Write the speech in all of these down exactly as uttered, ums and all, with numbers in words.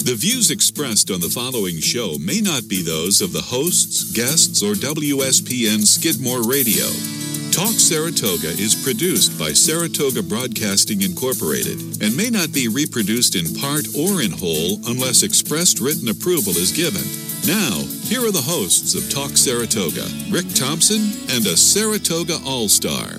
The views expressed on the following show may not be those of the hosts, guests, or W S P N Skidmore Radio. Talk Saratoga is produced by Saratoga Broadcasting Incorporated and may not be reproduced in part or in whole unless expressed written approval is given. Now, here are the hosts of Talk Saratoga, Rick Thompson and a Saratoga All-Star.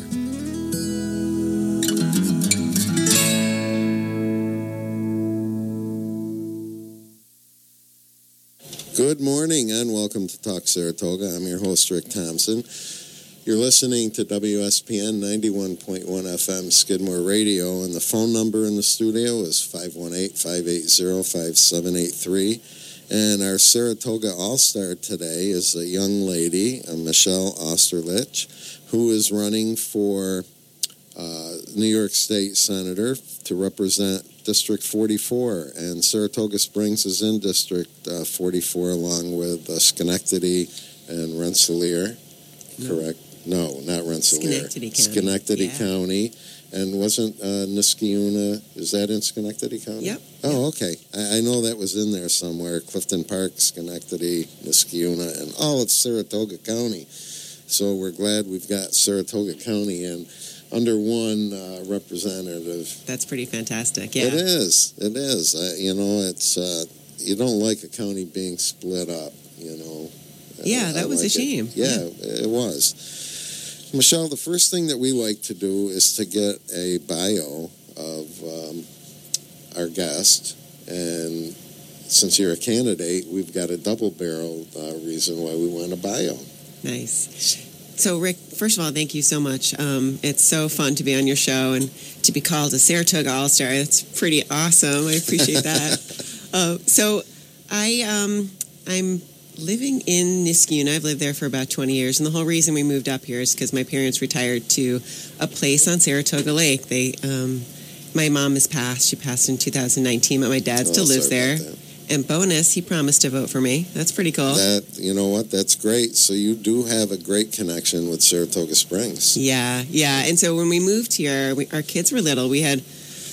Good morning and welcome to Talk Saratoga. I'm your host, Rick Thompson. You're listening to W S P N ninety-one point one F M Skidmore Radio, and the phone number in the studio is five one eight, five eight zero, five seven eight three. And our Saratoga All-Star today is a young lady, Michelle Osterlich, who is running for uh, New York State Senator to represent District forty-four, and Saratoga Springs is in District uh, forty-four along with uh, Schenectady and Rensselaer, no. correct? No, not Rensselaer. Schenectady County. Schenectady yeah. County. And wasn't uh, Niskayuna, is that in Schenectady County? Yep. Oh, okay. I, I know that was in there somewhere. Clifton Park, Schenectady, Niskayuna, and all of Saratoga County. So we're glad we've got Saratoga County in under one uh, representative. That's pretty fantastic, yeah. It is. It is. Uh, you know, it's, uh, you don't like a county being split up, you know. Yeah, that I was like a shame. It. Yeah, yeah, it was. Michelle, the first thing that we like to do is to get a bio of um, our guest. And since you're a candidate, we've got a double-barreled uh, reason why we want a bio. Nice. So, Rick, first of all, thank you so much. Um, it's so fun to be on your show and to be called a Saratoga All-Star. That's pretty awesome. I appreciate that. uh, so, I, um, I'm living in Niskayuna. I've lived there for about twenty years, and the whole reason we moved up here is because my parents retired to a place on Saratoga Lake. They, um, my mom has passed. She passed in two thousand nineteen, but my dad oh, still lives there. That. And bonus, he promised to vote for me. That's pretty cool. That, you know what? That's great. So you do have a great connection with Saratoga Springs. Yeah, yeah. And so when we moved here, we, our kids were little. We had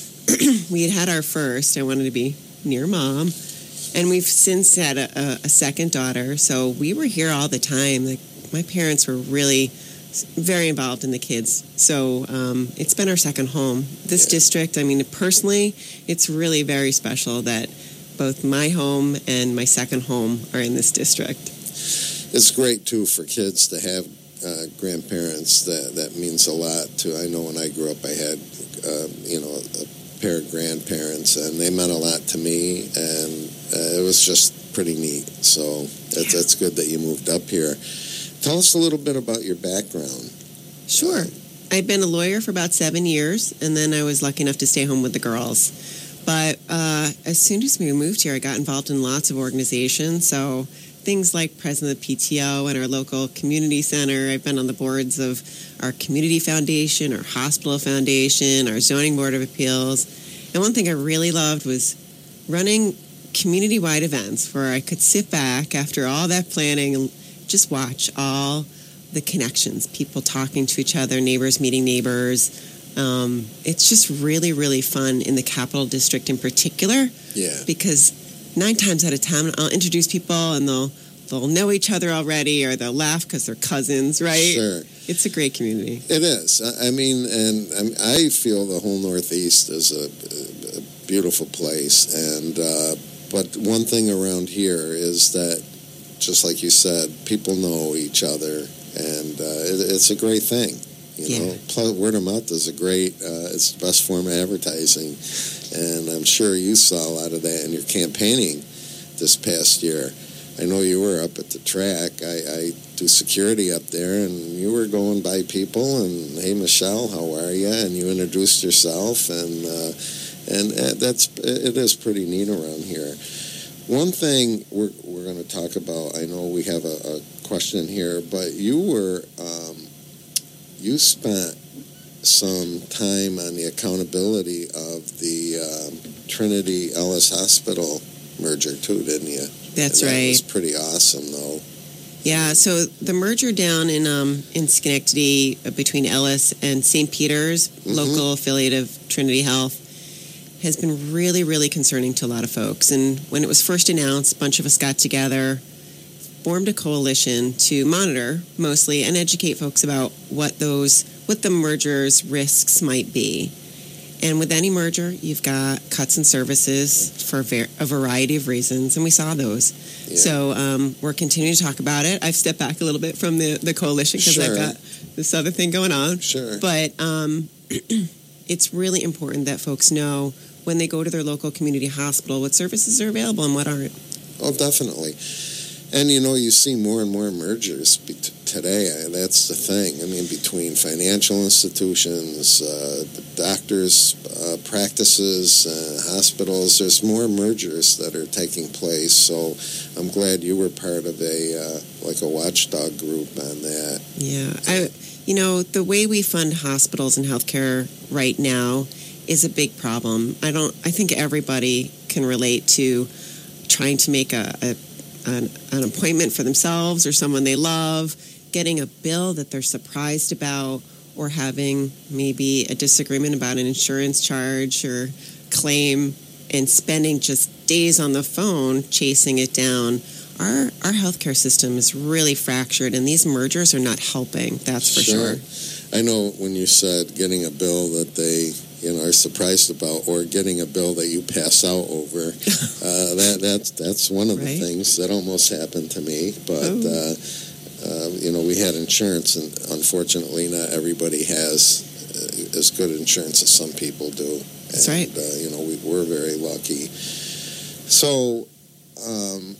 we had had our first. I wanted to be near mom. And we've since had a, a, a second daughter. So we were here all the time. Like, my parents were really very involved in the kids. So um, it's been our second home. This yeah. district, I mean, personally, it's really very special that both my home and my second home are in this district. It's great, too, for kids to have uh, grandparents. That that means a lot, too. I know when I grew up, I had, uh, you know, a pair of grandparents, and they meant a lot to me, and uh, it was just pretty neat. So that's, that's good that you moved up here. Tell us a little bit about your background. Sure. Uh, I've been a lawyer for about seven years, and then I was lucky enough to stay home with the girls. But uh, as soon as we moved here, I got involved in lots of organizations. So things like president of the P T O and our local community center. I've been on the boards of our community foundation, our hospital foundation, our zoning board of appeals. And one thing I really loved was running community-wide events where I could sit back after all that planning and just watch all the connections, people talking to each other, neighbors meeting neighbors. Um, it's just really, really fun in the Capital District in particular. Yeah. Because nine times out of ten, I'll introduce people and they'll they'll know each other already, or they'll laugh because they're cousins, right? Sure. It's a great community. It is. I mean, and I, mean, I feel the whole Northeast is a, a beautiful place. And uh, but one thing around here is that, just like you said, people know each other, and uh, it, it's a great thing. You yeah. know, plus, word of mouth is a great, uh, it's the best form of advertising. And I'm sure you saw a lot of that in your campaigning this past year. I know you were up at the track. I, I do security up there, and you were going by people, and, hey, Michelle, how are you? And you introduced yourself, and uh, and uh, that's it is pretty neat around here. One thing we're, we're going to talk about, I know we have a, a question here, but you were... Um, You spent some time on the accountability of the um, Trinity Ellis Hospital merger, too, didn't you? That's and that right. was pretty awesome, though. Yeah, so the merger down in um, in Schenectady uh, between Ellis and Saint Peter's, mm-hmm. local affiliate of Trinity Health, has been really, really concerning to a lot of folks. And when it was first announced, a bunch of us got together, formed a coalition to monitor mostly and educate folks about what those, what the merger's risks might be. And with any merger, you've got cuts in services for a variety of reasons, and we saw those. Yeah. So um, we're continuing to talk about it. I've stepped back a little bit from the, the coalition because sure. I've got this other thing going on. Sure. But um, it's really important that folks know when they go to their local community hospital what services are available and what aren't. Oh, definitely. And, you know, you see more and more mergers be- today. That's the thing. I mean, between financial institutions, uh, doctors' uh, practices, uh, hospitals, there's more mergers that are taking place. So I'm glad you were part of a, uh, like a watchdog group on that. Yeah. I, you know, the way we fund hospitals and healthcare right now is a big problem. I don't, I think everybody can relate to trying to make a, a An, an appointment for themselves or someone they love, getting a bill that they're surprised about, or having maybe a disagreement about an insurance charge or claim and spending just days on the phone chasing it down. Our our healthcare system is really fractured, and these mergers are not helping, that's for sure. sure. I know when you said getting a bill that they you know, are surprised about, or getting a bill that you pass out over. uh, that that's that's one of the right. things that almost happened to me. But oh. uh, uh, you know, we had insurance, and unfortunately, not everybody has uh, as good insurance as some people do. That's and, right. Uh, you know, we were very lucky. So, um,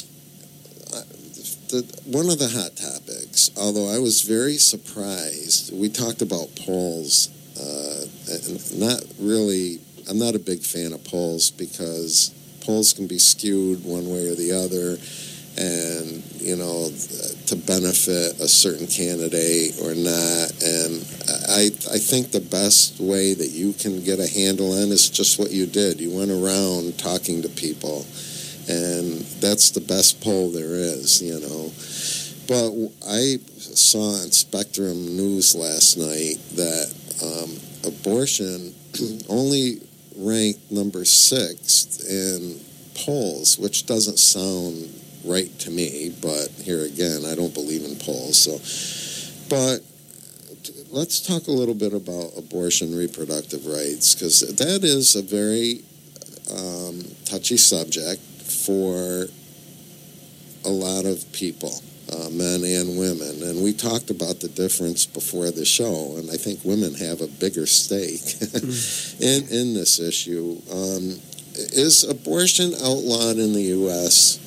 the, one of the hot topics, although I was very surprised, we talked about polls. Uh, not really, I'm not a big fan of polls because polls can be skewed one way or the other, and, you know, to benefit a certain candidate or not. And I, I think the best way that you can get a handle on is just what you did. You went around talking to people, and that's the best poll there is, you know. But I saw on Spectrum News last night that Um, abortion only ranked number six in polls, which doesn't sound right to me, but here again, I don't believe in polls. So, but let's talk a little bit about abortion, reproductive rights, because that is a very um, touchy subject for a lot of people. Uh, men and women, and we talked about the difference before the show, and I think women have a bigger stake mm. in in this issue. Um, is abortion outlawed in the U S?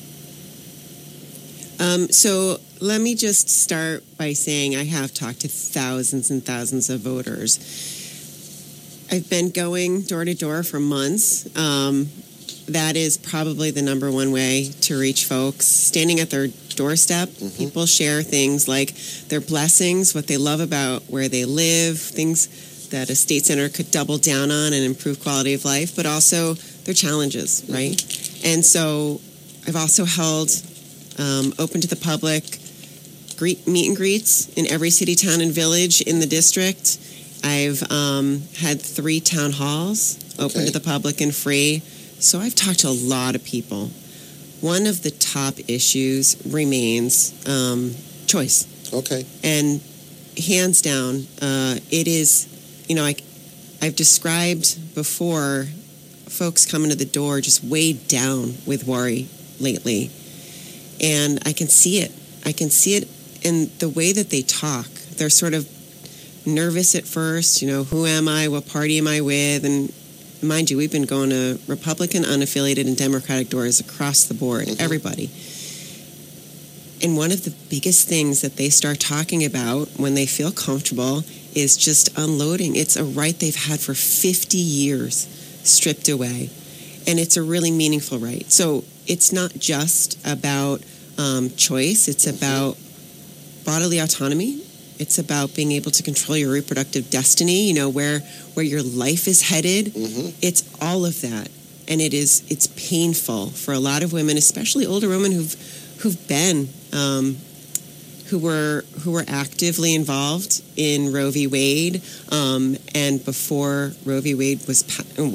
Um, so let me just start by saying I have talked to thousands and thousands of voters. I've been going door to door for months. Um, that is probably the number one way to reach folks. Standing at their doorstep, mm-hmm. people share things like their blessings, what they love about where they live, things that a state senator could double down on and improve quality of life, but also their challenges, right? And so I've also held um, open to the public greet, meet and greets in every city, town, and village in the district. I've um, had three town halls open okay. to the public and free. So I've talked to a lot of people. One of the top issues remains um, choice. Okay. And hands down, uh, it is, you know, I, I've described before folks coming to the door just weighed down with worry lately. And I can see it. I can see it in the way that they talk. They're sort of nervous at first, you know, who am I, what party am I with, and mind you, we've been going to Republican, unaffiliated, and Democratic doors across the board, mm-hmm. everybody. And one of the biggest things that they start talking about when they feel comfortable is just unloading. It's a right they've had for fifty years stripped away. And it's a really meaningful right. So it's not just about um, choice. It's mm-hmm. about bodily autonomy. It's about being able to control your reproductive destiny, you know, where where your life is headed. Mm-hmm. It's all of that. And it is it's painful for a lot of women, especially older women who've who've been um, who were who were actively involved in Roe v. Wade, um, and before Roe v. Wade was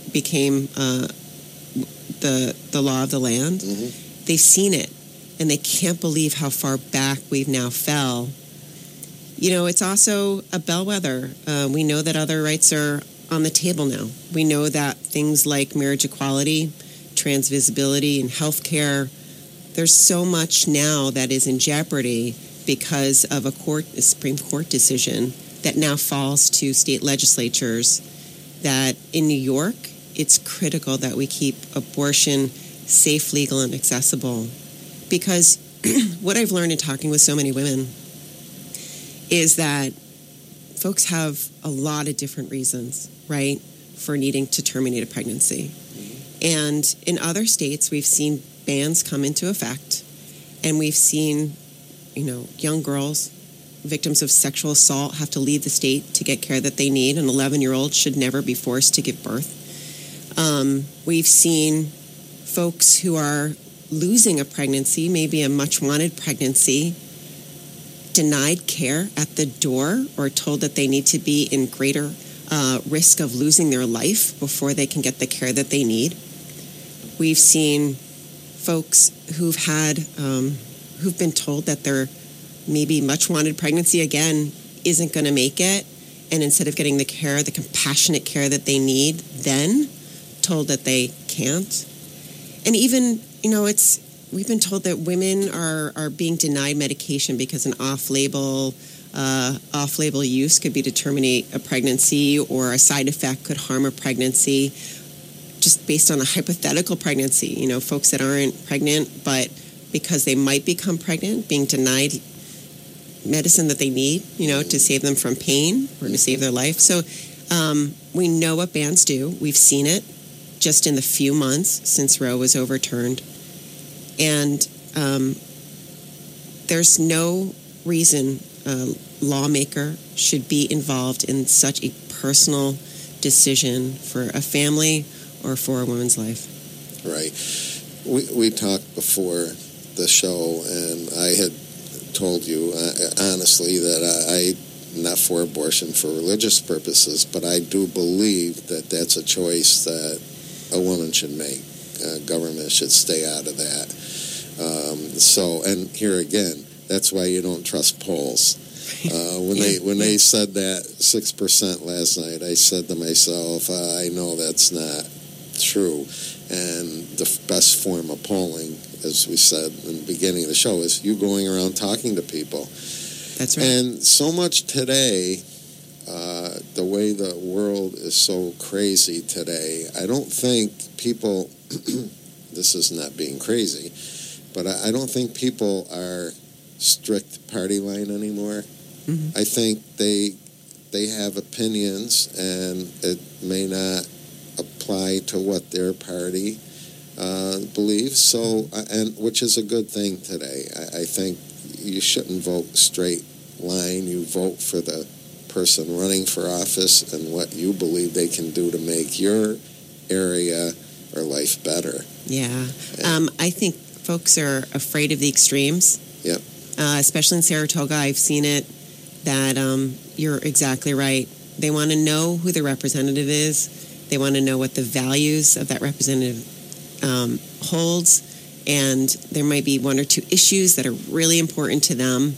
became uh, the the law of the land, Mm-hmm. they've seen it, and they can't believe how far back we've now fell. You know, it's also a bellwether. Uh, we know that other rights are on the table now. We know that things like marriage equality, trans visibility, and healthcare, there's so much now that is in jeopardy because of a court, a Supreme Court decision that now falls to state legislatures. That in New York, it's critical that we keep abortion safe, legal, and accessible. Because what I've learned in talking with so many women is that folks have a lot of different reasons, right, for needing to terminate a pregnancy. And in other states, we've seen bans come into effect, and we've seen, you know, young girls, victims of sexual assault, have to leave the state to get care that they need. An eleven-year-old should never be forced to give birth. Um, we've seen folks who are losing a pregnancy, maybe a much-wanted pregnancy, denied care at the door or told that they need to be in greater uh, risk of losing their life before they can get the care that they need. We've seen folks who've had, um, who've been told that their maybe much-wanted pregnancy, again, isn't going to make it, and instead of getting the care, the compassionate care that they need, then told that they can't. And even, you know, it's, we've been told that women are, are being denied medication because an off-label uh, off-label use could be to terminate a pregnancy, or a side effect could harm a pregnancy, just based on a hypothetical pregnancy. You know, folks that aren't pregnant, but because they might become pregnant, being denied medicine that they need, you know, to save them from pain or to save their life. So um, we know what bans do. We've seen it just in the few months since Roe was overturned. And um, there's no reason a lawmaker should be involved in such a personal decision for a family or for a woman's life. Right. We we talked before the show, and I had told you uh, honestly that I, I'm not for abortion for religious purposes, but I do believe that that's a choice that a woman should make. Uh, government should stay out of that. Um, so, and here again, that's why you don't trust polls. Uh, when they when they said that six percent last night, I said to myself, uh, I know that's not true. And the f- best form of polling, as we said in the beginning of the show, is you going around talking to people. That's right. And so much today, uh, the way the world is so crazy today, I don't think people, this is not being crazy, but I, I don't think people are strict party line anymore. Mm-hmm. I think they they have opinions, and it may not apply to what their party uh, believes. So, and which is a good thing today. I, I think you shouldn't vote straight line. You vote for the person running for office and what you believe they can do to make your area or life better. Yeah. Um, I think folks are afraid of the extremes. Yep. Uh, especially in Saratoga, I've seen it, that um, you're exactly right. They want to know who the representative is. They want to know what the values of that representative um, holds. And there might be one or two issues that are really important to them.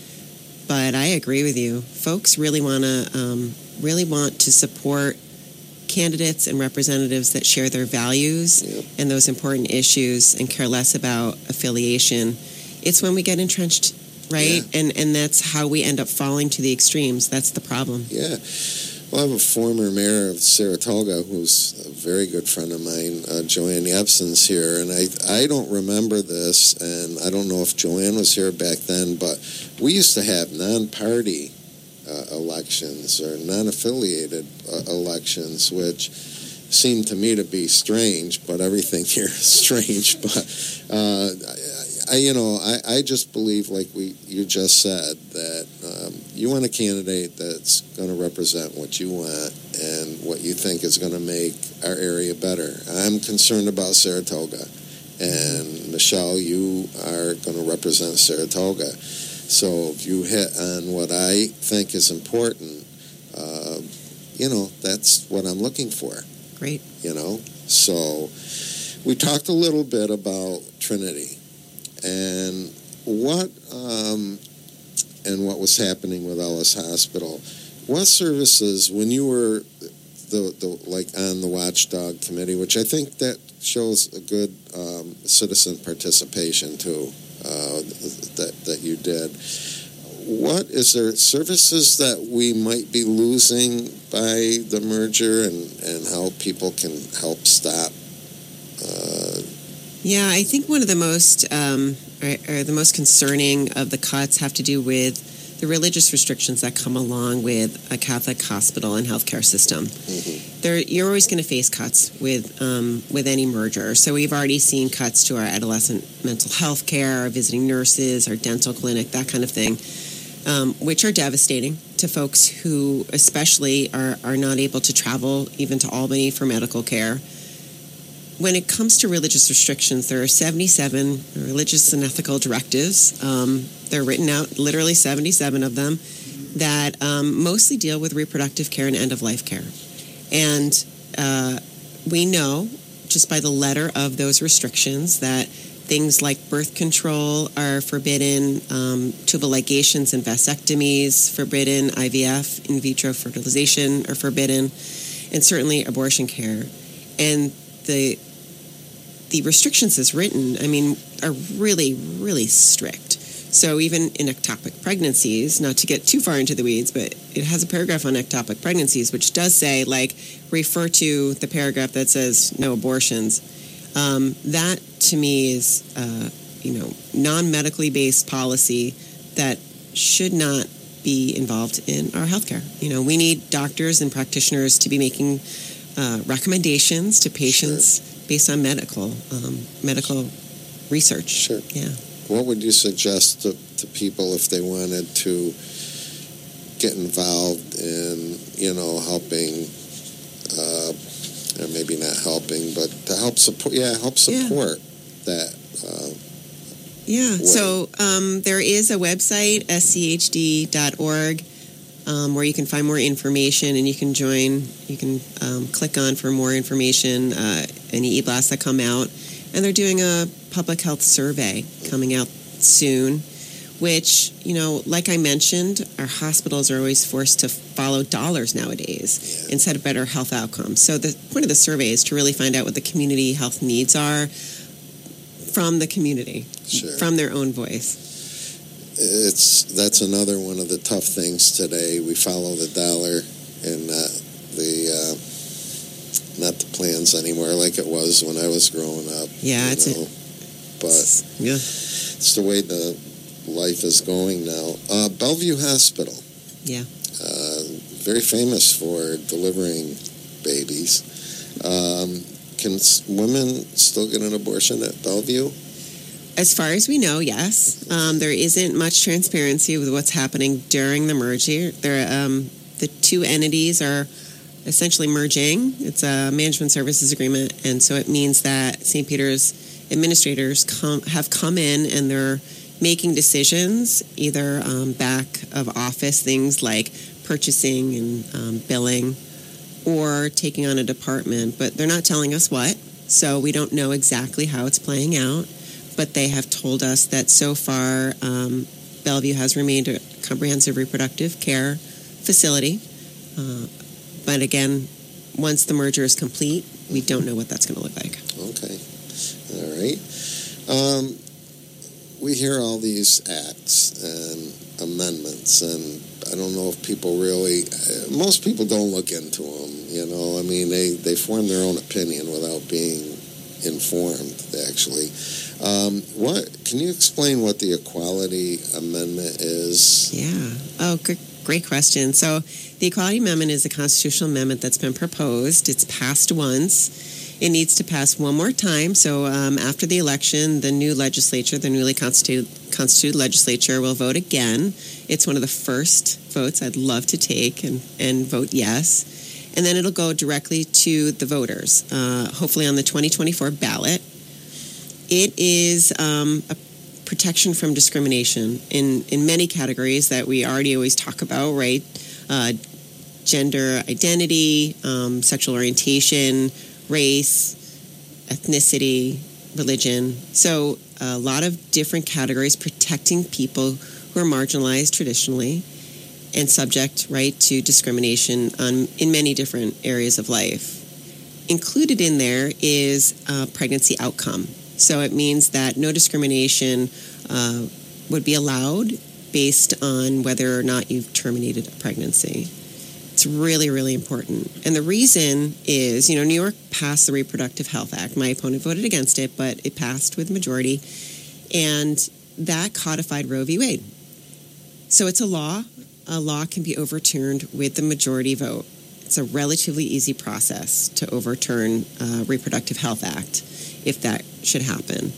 But I agree with you. Folks really want to um, really want to support candidates and representatives that share their values Yep. and those important issues and care less about affiliation. It's when we get entrenched, right? Yeah. And and that's how we end up falling to the extremes. That's the problem. Yeah. Well, I have a former mayor of Saratoga who's a very good friend of mine, uh, Joanne Yepson's here, and I I don't remember this, and I don't know if Joanne was here back then, but we used to have non-party uh, elections or non-affiliated uh, elections, which seemed to me to be strange, but everything here is strange. But uh, I, you know, I, I just believe, like we you just said, that um, you want a candidate that's going to represent what you want and what you think is going to make our area better. I'm concerned about Saratoga, and Michelle, you are going to represent Saratoga. So if you hit on what I think is important, uh, you know, that's what I'm looking for. Right. You know? So we talked a little bit about Trinity and what um, and what was happening with Ellis Hospital. What services, when you were the, the like on the Watchdog Committee, which I think that shows a good um, citizen participation too, uh, that that you did. What is there services that we might be losing by the merger, and, and how people can help stop? Uh, yeah, I think one of the most um, or, or the most concerning of the cuts have to do with the religious restrictions that come along with a Catholic hospital and healthcare system. Mm-hmm. There, you're always going to face cuts with um, with any merger. So we've already seen cuts to our adolescent mental health care, our visiting nurses, our dental clinic, that kind of thing, um, which are devastating to folks who especially are, are not able to travel even to Albany for medical care. When it comes to religious restrictions, there are seventy-seven religious and ethical directives. Um, they're written out, literally seventy-seven of them, that um, mostly deal with reproductive care and end-of-life care. And uh, we know, just by the letter of those restrictions, that things like birth control are forbidden, um, tubal ligations and vasectomies forbidden, I V F, in vitro fertilization are forbidden, and certainly abortion care. And the the restrictions as written, I mean, are really, really strict. So even in ectopic pregnancies, not to get too far into the weeds, but it has a paragraph on ectopic pregnancies, which does say, like, refer to the paragraph that says no abortions. Um, that, to me, is, uh, you know, non-medically based policy that should not be involved in our healthcare. You know, we need doctors and practitioners to be making uh, recommendations to patients sure. based on medical um, medical research. Sure. Yeah. What would you suggest to, to people if they wanted to get involved in, you know, helping, uh, or maybe not helping, but to help support, yeah, help support yeah. that. Uh, yeah. way. So um, there is a website, s c h d dot org, um, where you can find more information, and you can join. You can um, click on for more information. Uh, any e-blasts that come out, and they're doing a public health survey coming out soon, which, you know, like I mentioned, our hospitals are always forced to follow dollars nowadays yeah. instead of better health outcomes. So the point of the survey is to really find out what the community health needs are from the community, sure. from their own voice. It's that's another one of the tough things today. We follow the dollar and uh, the uh, not the plans anymore like it was when I was growing up. Yeah, it's know. a, but it's, yeah. it's the way the life is going now. Uh, Bellevue Hospital. Yeah. Uh, very famous for delivering babies. Um, can women still get an abortion at Bellevue? As far as we know, yes. Um, there isn't much transparency with what's happening during the merger. There, um, the two entities are essentially merging. It's a management services agreement, and so it means that Saint Peter's administrators come, have come in and they're making decisions, either um, back of office, things like purchasing and um, billing, or taking on a department, but they're not telling us what, so we don't know exactly how it's playing out. But they have told us that so far um, Bellevue has remained a comprehensive reproductive care facility. Uh, but again, once the merger is complete, we don't know what that's going to look like. Okay. All right. Um, we hear all these acts and amendments, and I don't know if people really, uh, most people don't look into them, you know. I mean, they, they form their own opinion without being informed, actually. Um, what can you explain what the Equality Amendment is? Yeah. Oh, great, great question. So the Equality Amendment is a constitutional amendment that's been proposed. It's passed once. It needs to pass one more time. So um, after the election, the new legislature, the newly constituted, constituted legislature will vote again. It's one of the first votes I'd love to take and, and vote yes. And then it'll go directly to the voters, uh, hopefully on the twenty twenty-four ballot. It is um, a protection from discrimination in, in many categories that we already always talk about, right? Uh, gender identity, um, sexual orientation, race, ethnicity, religion. So a lot of different categories protecting people who are marginalized traditionally and subject, right, to discrimination on, in many different areas of life. Included in there is uh, pregnancy outcome. So it means that no discrimination uh, would be allowed based on whether or not you've terminated a pregnancy. It's really, really important. And the reason is, you know, New York passed the Reproductive Health Act. My opponent voted against it, but it passed with a majority. And that codified Roe v. Wade. So it's a law. A law can be overturned with the majority vote. It's a relatively easy process to overturn uh, Reproductive Health Act if that should happen.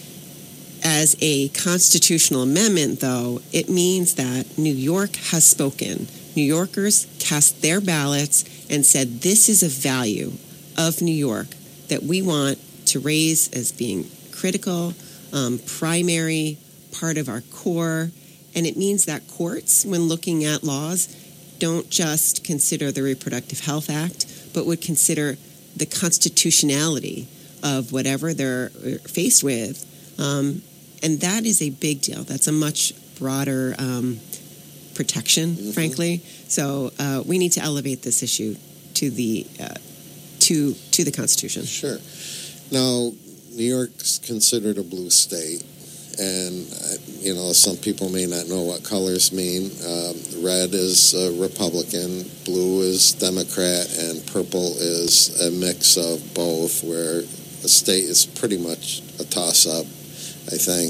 As a constitutional amendment, though, it means that New York has spoken. New Yorkers cast their ballots and said, this is a value of New York that we want to raise as being critical, um, primary, part of our core. And it means that courts, when looking at laws, don't just consider the Reproductive Health Act, but would consider the constitutionality of whatever they're faced with. Um, and that is a big deal. That's a much broader um, protection, mm-hmm. frankly. So uh, we need to elevate this issue to the uh, to to the Constitution. Sure. Now, New York's considered a blue state, and uh, you know, some people may not know what colors mean. Um, red is uh, Republican, blue is Democrat, and purple is a mix of both, where the state is pretty much a toss-up, I think.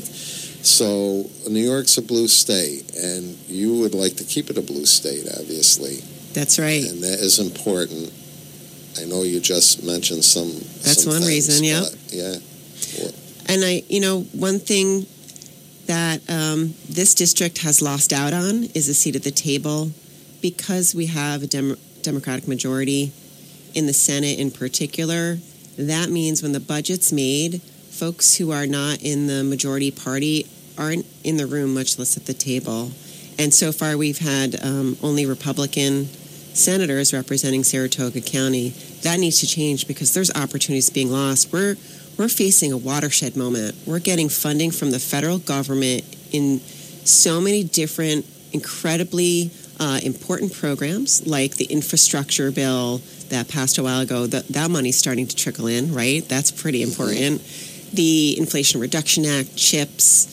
So New York's a blue state, and you would like to keep it a blue state, obviously. That's right. And that is important. I know you just mentioned some That's some one things, reason, yeah. Yeah. Well, and I, you know, one thing that um, this district has lost out on is a seat at the table because we have a Dem- Democratic majority in the Senate in particular. That means when the budget's made, folks who are not in the majority party aren't in the room, much less at the table. And so far we've had um, only Republican senators representing Saratoga County. That needs to change because there's opportunities being lost. We're we're facing a watershed moment. We're getting funding from the federal government in so many different incredibly uh, important programs, like the infrastructure bill that passed a while ago. That, that money's starting to trickle in, right? That's pretty important. The Inflation Reduction Act, CHIPS.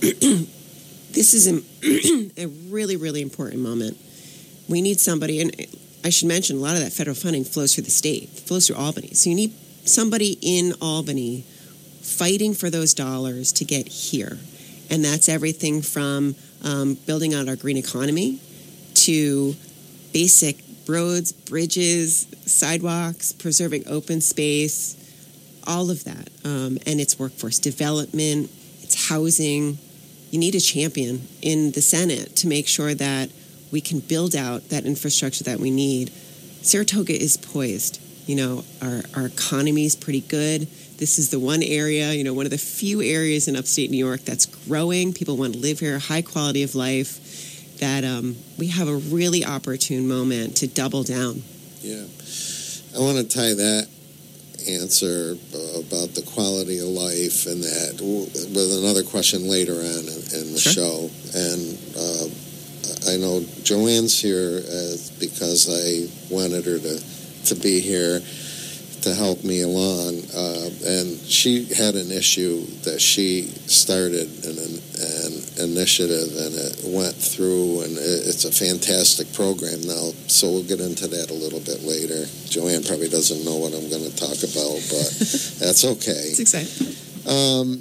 This is a, a really, really important moment. We need somebody, and I should mention, a lot of that federal funding flows through the state, flows through Albany. So you need somebody in Albany fighting for those dollars to get here. And that's everything from um, building out our green economy to basic roads, bridges, sidewalks, preserving open space, all of that. Um, and it's workforce development, it's housing. You need a champion in the Senate to make sure that we can build out that infrastructure that we need. Saratoga is poised. You know, our, our economy is pretty good. This is the one area, you know, one of the few areas in upstate New York that's growing. People want to live here, high quality of life, that um, we have a really opportune moment to double down. Yeah. I want to tie that answer about the quality of life and that with another question later on in, in the sure. show. And uh, I know Joanne's here as, because I wanted her to, to be here to help me along. Uh, and she had an issue that she started in an, an initiative, and it went through, and it, it's a fantastic program now. So we'll get into that a little bit later. Joanne probably doesn't know what I'm going to talk about, but that's okay. It's exciting. Um,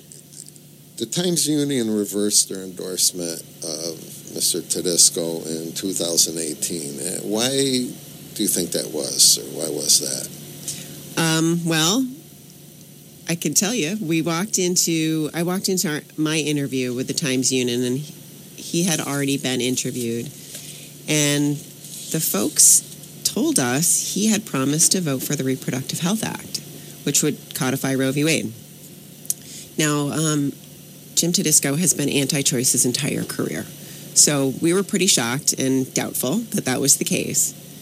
the Times Union reversed their endorsement of Mister Tedesco in two thousand eighteen. Why do you think that was, or why was that? Um, well, I can tell you, we walked into, I walked into our, my interview with the Times Union, and he, he had already been interviewed. And the folks told us he had promised to vote for the Reproductive Health Act, which would codify Roe v. Wade. Now, um, Jim Tedesco has been anti-choice his entire career. So we were pretty shocked and doubtful that that was the case.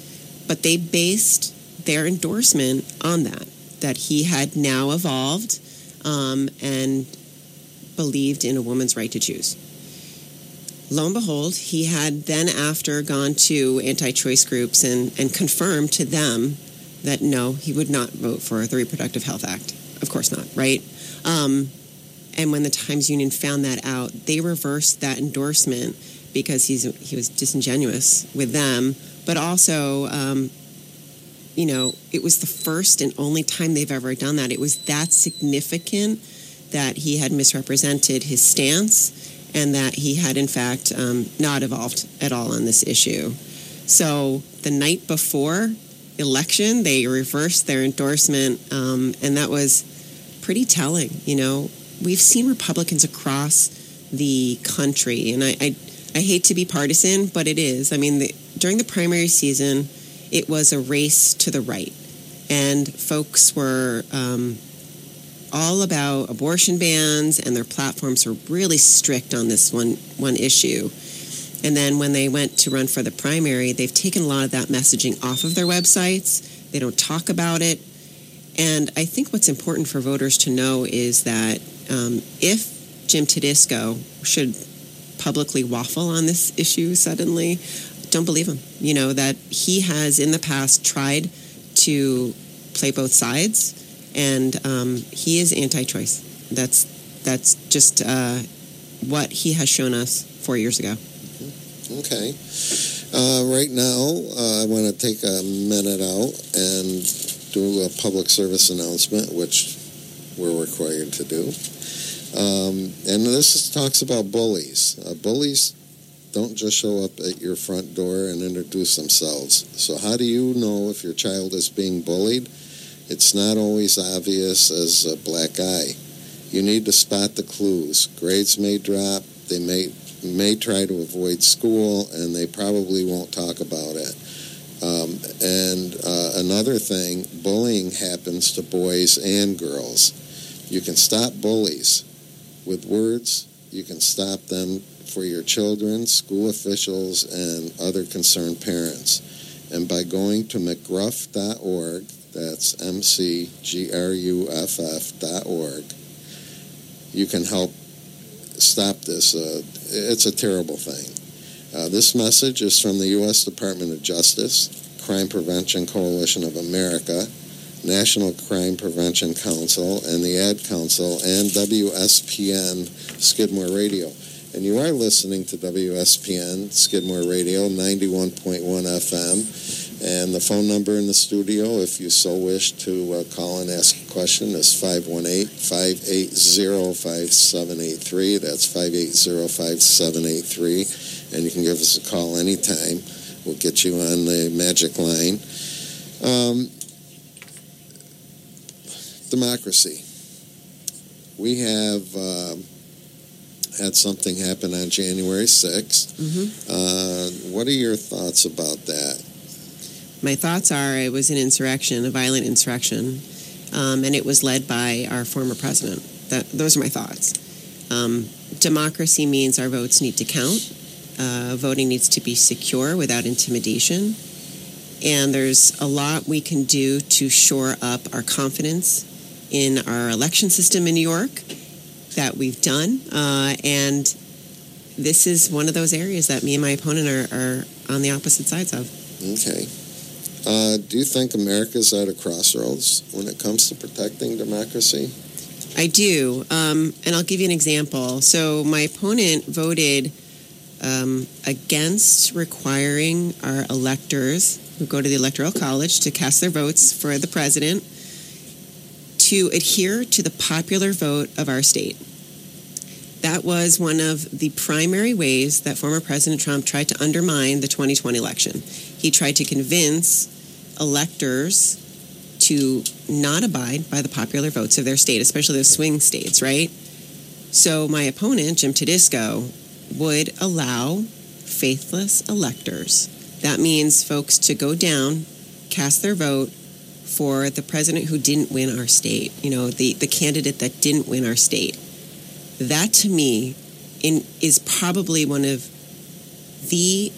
but they based their endorsement on that, that he had now evolved um, and believed in a woman's right to choose. Lo and behold, he had then after gone to anti-choice groups and, and confirmed to them that no, he would not vote for the Reproductive Health Act. Of course not, right? Um, and when the Times Union found that out, they reversed that endorsement because he's he was disingenuous with them, but also, um, you know, it was the first and only time they've ever done that. It was that significant that he had misrepresented his stance and that he had, in fact, um, not evolved at all on this issue. So the night before election, they reversed their endorsement, um, and that was pretty telling. You know, we've seen Republicans across the country, and I, I, I hate to be partisan, but it is. I mean, the, during the primary season, it was a race to the right, and folks were um, all about abortion bans, and their platforms were really strict on this one one issue. And then when they went to run for the primary, they've taken a lot of that messaging off of their websites. They don't talk about it. And I think what's important for voters to know is that um, if Jim Tedisco should publicly waffle on this issue suddenly, don't believe him. You know, that he has in the past tried to play both sides, and um, he is anti-choice. That's that's just uh, what he has shown us four years ago. Okay. Uh, right now, uh, I want to take a minute out and do a public service announcement, which we're required to do. Um, and this is, talks about bullies. Uh, bullies don't just show up at your front door and introduce themselves. So how do you know if your child is being bullied? It's not always obvious as a black eye. You need to spot the clues. Grades may drop. They may may try to avoid school, and they probably won't talk about it. Um, and uh, another thing, bullying happens to boys and girls. You can stop bullies with words. You can stop them for your children, school officials, and other concerned parents. And by going to mcgruff dot org, that's M C G R U F F dot org, you can help stop this. Uh, it's a terrible thing. Uh, this message is from the U S Department of Justice, Crime Prevention Coalition of America, National Crime Prevention Council, and the Ad Council, and W S P N Skidmore Radio. And you are listening to W S P N Skidmore Radio, ninety-one point one F M. And the phone number in the studio, if you so wish to uh, call and ask a question, is five one eight, five eight zero, five seven eight three. That's five eight zero, five seven eight three. And you can give us a call anytime. We'll get you on the magic line. Um, democracy. We have uh, had something happen on January sixth. Mm-hmm. Uh, what are your thoughts about that? My thoughts are it was an insurrection, a violent insurrection, um, and it was led by our former president. That, those are my thoughts. Um, democracy means our votes need to count. Uh, voting needs to be secure without intimidation. And there's a lot we can do to shore up our confidence in our election system in New York that we've done. Uh, and this is one of those areas that me and my opponent are, are on the opposite sides of. Okay. Uh, do you think America's at a crossroads when it comes to protecting democracy? I do, um, and I'll give you an example. So my opponent voted um, against requiring our electors who go to the Electoral College to cast their votes for the president to adhere to the popular vote of our state. That was one of the primary ways that former President Trump tried to undermine the twenty twenty election. He tried to convince electors to not abide by the popular votes of their state, especially those swing states, right? So my opponent, Jim Tedisco, would allow faithless electors. That means folks to go down, cast their vote for the president who didn't win our state, you know, the, the candidate that didn't win our state. That, to me, in, is probably one of the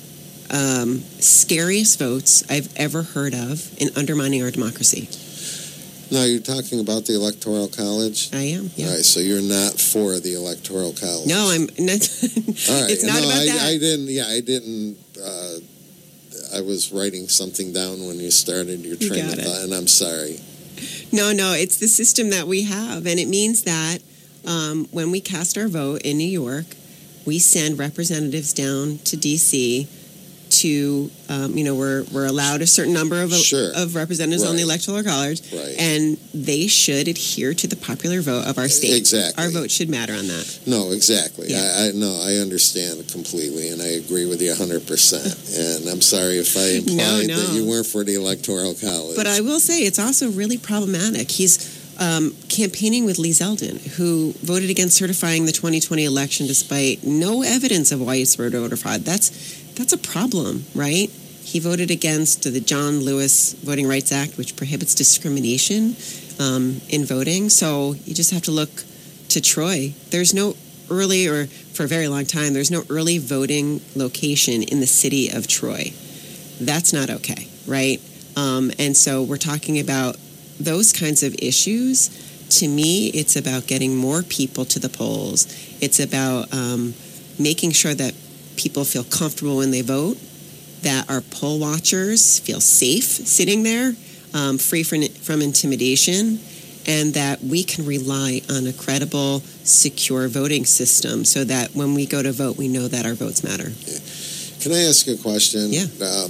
um, scariest votes I've ever heard of in undermining our democracy. Now, you're talking about the Electoral College? I am, yeah. All right, so you're not for the Electoral College. No, I'm not. All right. It's not no, about I, that. I didn't, yeah, I didn't, uh, I was writing something down when you started your You train of got it. thought, and I'm sorry. No, no, it's the system that we have. And it means that um, when we cast our vote in New York, we send representatives down to D C to, um, you know, we're we're allowed a certain number of, Sure. of representatives on the Right. Electoral College. Right. And they should adhere to the popular vote of our state. Exactly. Our vote should matter on that. No, exactly. Yeah. I, I no, I understand completely, and I agree with you one hundred percent. And I'm sorry if I implied no. that you weren't for the Electoral College. But I will say it's also really problematic. He's um, campaigning with Lee Zeldin, who voted against certifying the twenty twenty election despite no evidence of widespread voter fraud. That's that's a problem, right? He voted against the John Lewis Voting Rights Act, which prohibits discrimination um, in voting. So you just have to look to Troy. There's no early, or for a very long time, there's no early voting location in the city of Troy. That's not okay, right? Um, and so we're talking about those kinds of issues. To me, it's about getting more people to the polls. It's about um, making sure that people feel comfortable when they vote, that our poll watchers feel safe sitting there, um, free from, from intimidation, and that we can rely on a credible, secure voting system so that when we go to vote, we know that our votes matter. Can I ask a question? Yeah. Um,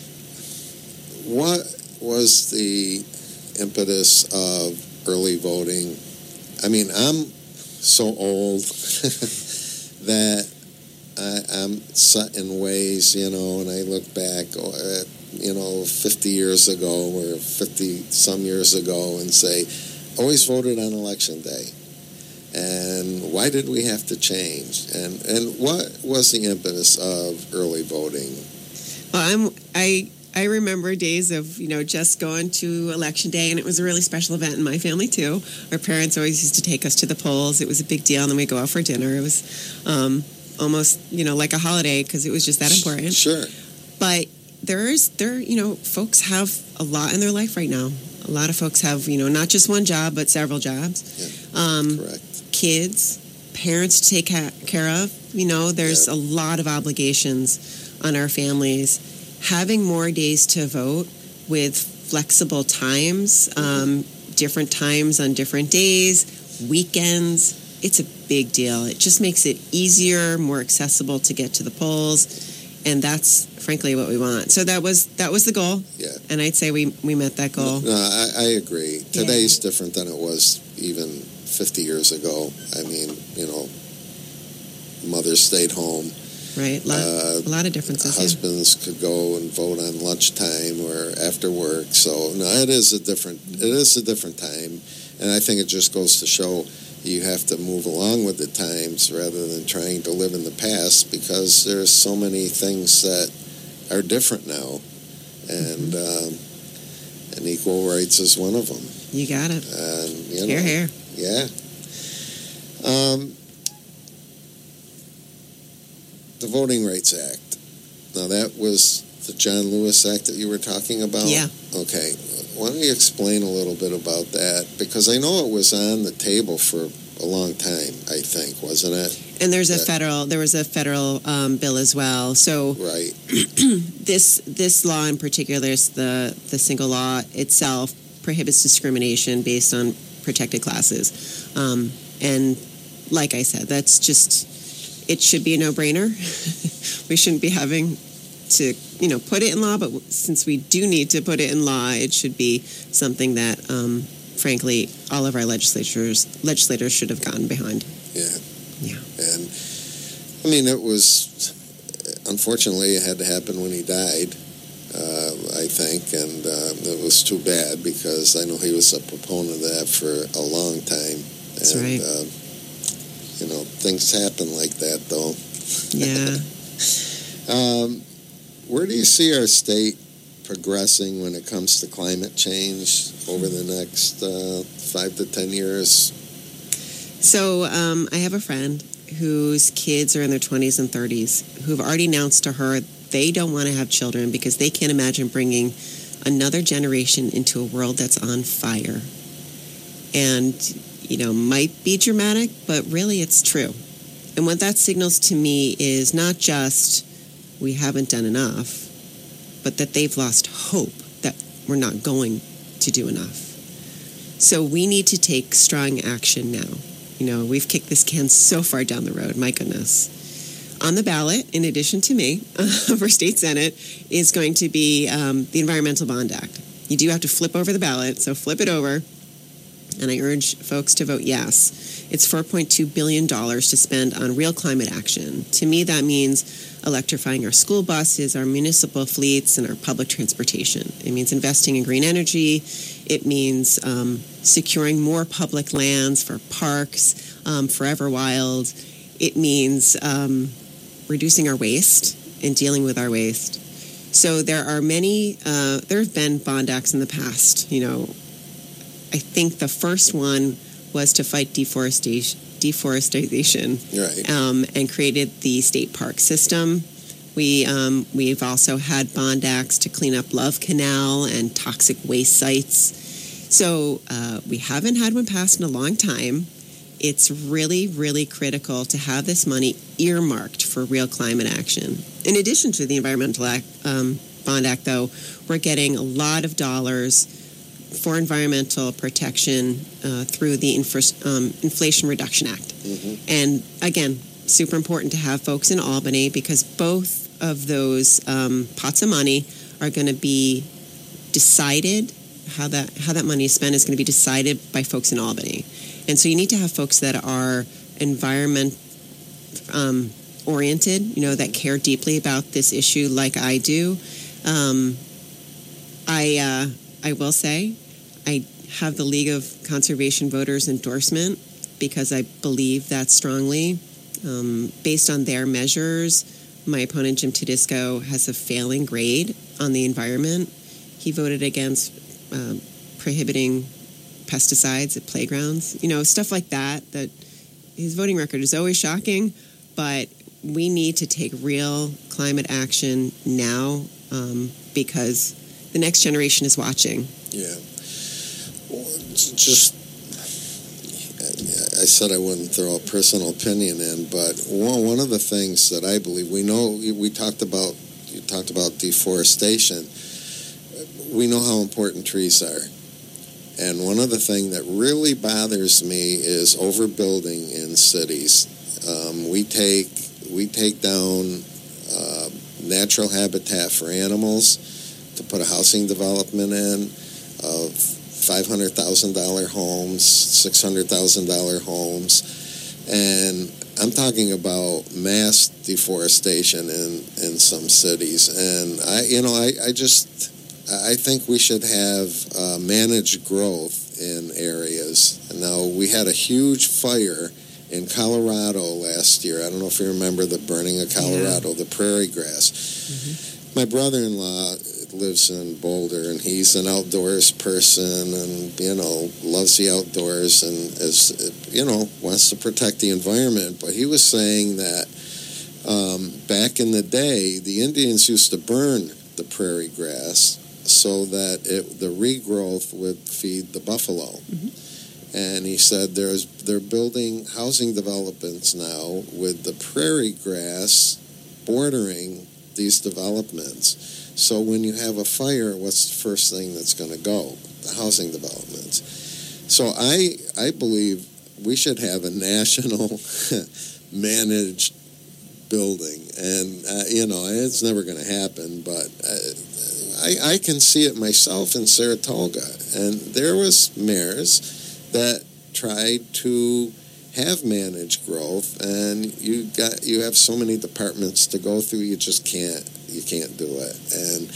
what was the impetus of early voting? I mean, I'm so old that I, I'm set in ways, you know, and I look back at, you know, fifty years ago or fifty some years ago and say, always voted on election day. And why did we have to change? And and what was the impetus of early voting? Well, I'm I I remember days of, you know, just going to election day, and it was a really special event in my family too. Our parents always used to take us to the polls. It was a big deal, and then we'd go out for dinner. It was um, almost, you know, like a holiday because it was just that important. Sure. But there's there, you know, folks have a lot in their life right now. A lot of folks have, you know, not just one job but several jobs. Yeah, um, correct. Kids, parents to take ca- care of. You know, there's Yeah. a lot of obligations on our families. Having more days to vote with flexible times, um, different times on different days, weekends, it's a big deal. It just makes it easier, more accessible to get to the polls, and that's frankly what we want. So that was that was the goal, Yeah. and I'd say we, we met that goal. No, I, I agree. Today's different than it was even fifty years ago. I mean, you know, mothers stayed home. Right, a lot, Uh, a lot of differences. Yeah. Husbands could go and vote on lunchtime or after work. So no, it is a different. It is a different time, and I think it just goes to show you have to move along with the times rather than trying to live in the past, because there's so many things that are different now, and um, and equal rights is one of them. You got it. And you know, Here, here. yeah. Um, the Voting Rights Act. Now, that was the John Lewis Act that you were talking about? Yeah. Okay. Why don't you explain a little bit about that? Because I know it was on the table for a long time, I think, wasn't it? And there's a That- federal, there was a federal um, bill as well. So Right. this this law in particular, is the the single law itself prohibits discrimination based on protected classes. Um, and like I said, that's just, it should be a no-brainer. We shouldn't be having to, you know, put it in law, but since we do need to put it in law, it should be something that, um, frankly, all of our legislators legislators should have gotten behind. Yeah. Yeah. And, I mean, it was, unfortunately, it had to happen when he died, uh, I think, and um, it was too bad because I know he was a proponent of that for a long time. That's and, right. Uh, you know, things happen like that, though. Yeah. Um, where do you see our state progressing when it comes to climate change over the next uh, five to ten years? So um, I have a friend whose kids are in their twenties and thirties who have already announced to her they don't want to have children because they can't imagine bringing another generation into a world that's on fire. And, you know, might be dramatic, but really it's true. And what that signals to me is not just we haven't done enough, but that they've lost hope that we're not going to do enough. So we need to take strong action now. You know, we've kicked this can so far down the road, my goodness. On the ballot, in addition to me, for State Senate, is going to be um, the Environmental Bond Act. You do have to flip over the ballot, so flip it over. And I urge folks to vote yes. It's four point two billion dollars to spend on real climate action. To me, that means electrifying our school buses, our municipal fleets, and our public transportation. It means investing in green energy. It means um, securing more public lands for parks, um, Forever Wild. It means um, reducing our waste and dealing with our waste. So there are many, uh, there have been bond acts in the past. You know, I think the first one was to fight deforestation, deforestation right. um, and created the state park system. We, um, we've also had bond acts to clean up Love Canal and toxic waste sites. So uh, we haven't had one passed in a long time. It's really, really critical to have this money earmarked for real climate action. In addition to the Environmental Act, um, Bond Act, though, we're getting a lot of dollars for environmental protection uh, through the Infra- um, Inflation Reduction Act. Mm-hmm. And again, super important to have folks in Albany because both of those um, pots of money are going to be decided, how that how that money is spent is going to be decided by folks in Albany. And so you need to have folks that are environment um, oriented, you know, that care deeply about this issue like I do. Um, I uh, I will say I have the League of Conservation Voters endorsement because I believe that strongly. Um, based on their measures, my opponent, Jim Tedisco, has a failing grade on the environment. He voted against um, prohibiting pesticides at playgrounds, you know, stuff like that, that his voting record is always shocking, but we need to take real climate action now um, because the next generation is watching. Yeah. Well, just, I said I wouldn't throw a personal opinion in, but one of the things that I believe, we know, we talked about, you talked about deforestation. We know how important trees are. And one other thing that really bothers me is overbuilding in cities. Um, we take we take down uh, natural habitat for animals to put a housing development in of five hundred thousand dollars homes, six hundred thousand dollars homes. And I'm talking about mass deforestation in, in some cities. And, I, you know, I, I just... I think we should have uh, managed growth in areas. Now, we had a huge fire in Colorado last year. I don't know if you remember the burning of Colorado, yeah. the prairie grass. Mm-hmm. My brother-in-law lives in Boulder, and he's an outdoors person and, you know, loves the outdoors and, is, you know, wants to protect the environment. But he was saying that um, back in the day, the Indians used to burn the prairie grass so that it, the regrowth would feed the buffalo. Mm-hmm. And he said there's they're building housing developments now with the prairie grass bordering these developments. So when you have a fire, what's the first thing that's going to go? The housing developments. So I I believe we should have a national managed building. And, uh, you know, it's never going to happen, but... Uh, I, I can see it myself in Saratoga, and there was mayors that tried to have managed growth, and you got you have so many departments to go through, you just can't you can't do it. And